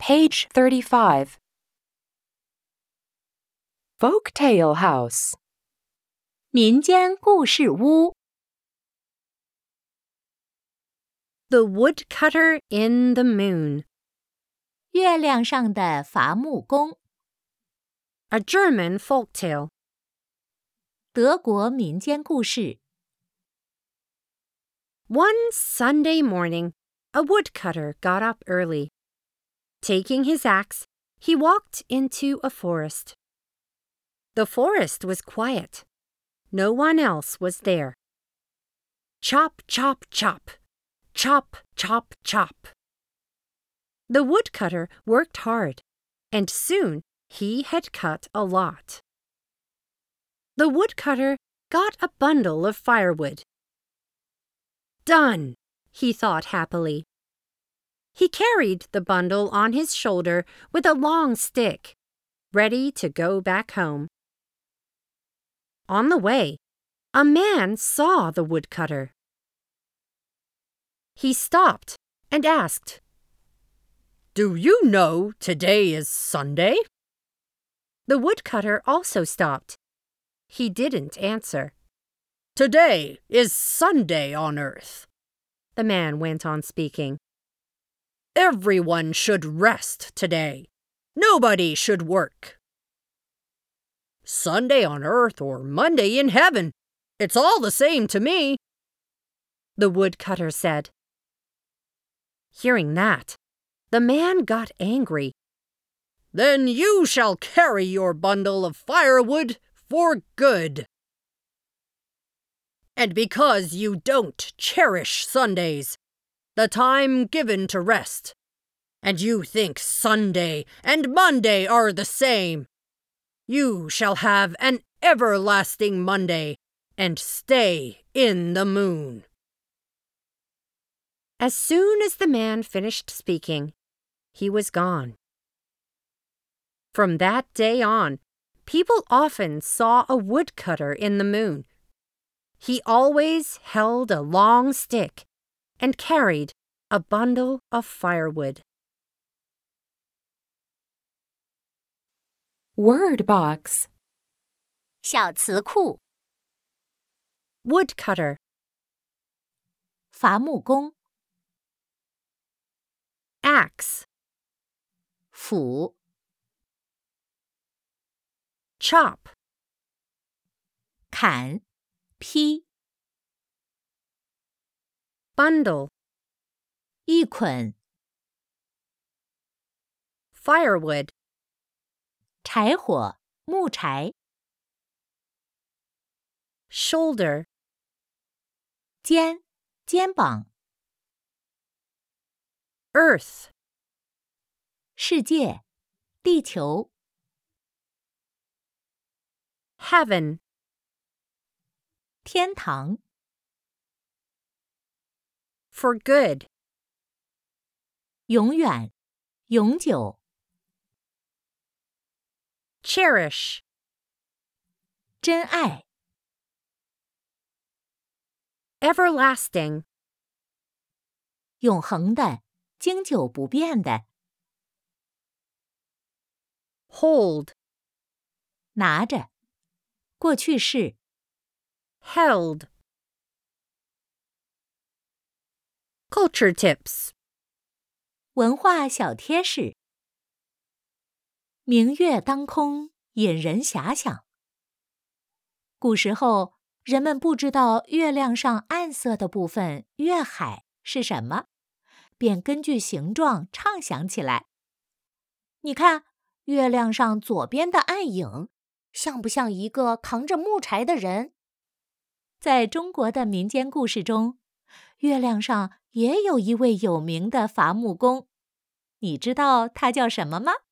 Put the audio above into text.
Page 35. Folktale House. 民间故事屋。The Woodcutter in the Moon. 月亮上的伐木工。 A German folktale. 德国民间故事。 One Sunday morning, a woodcutter got up early. Taking his axe, he walked into a forest. The forest was quiet. No one else was there. Chop, chop, chop. Chop, chop, chop. The woodcutter worked hard, and soon he had cut a lot. The woodcutter got a bundle of firewood. Done, he thought happily. He carried the bundle on his shoulder with a long stick, ready to go back home. On the way, a man saw the woodcutter. He stopped and asked, "Do you know today is Sunday?" The woodcutter also stopped. He didn't answer. "Today is Sunday on Earth," the man went on speaking. "Everyone should rest today. Nobody should work." "Sunday on Earth or Monday in heaven, it's all the same to me," the woodcutter said. Hearing that, the man got angry. "Then you shall carry your bundle of firewood for good. And because you don't cherish Sundays, the time given to rest, and you think Sunday and Monday are the same, you shall have an everlasting Monday and stay in the moon." As soon as the man finished speaking, he was gone. From that day on, people often saw a woodcutter in the moon. He always held a long stick and carried a bundle of firewood. Word box. 小词库。 Woodcutter. 伐木工。 Axe. 斧。 Chop. 砍。劈。 Bundle. 一捆。 Firewood. 柴火。木柴。 Shoulder. 肩。肩膀。 Earth. 世界。地球。 Heaven. 天堂。 For good. 永远。永久。 Cherish. 真爱。 Everlasting. 永恒的。经久不变的。 Hold. 拿着。过去式。 Held. Culture tips. 文化小贴士。明月当空，引人遐想。古时候，人们不知道月亮上暗色的部分月海是什么，便根据形状畅想起来。你看，月亮上左边的暗影，像不像一个扛着木柴的人？在中国的民间故事中，月亮上也有一位有名的伐木工，你知道他叫什么吗？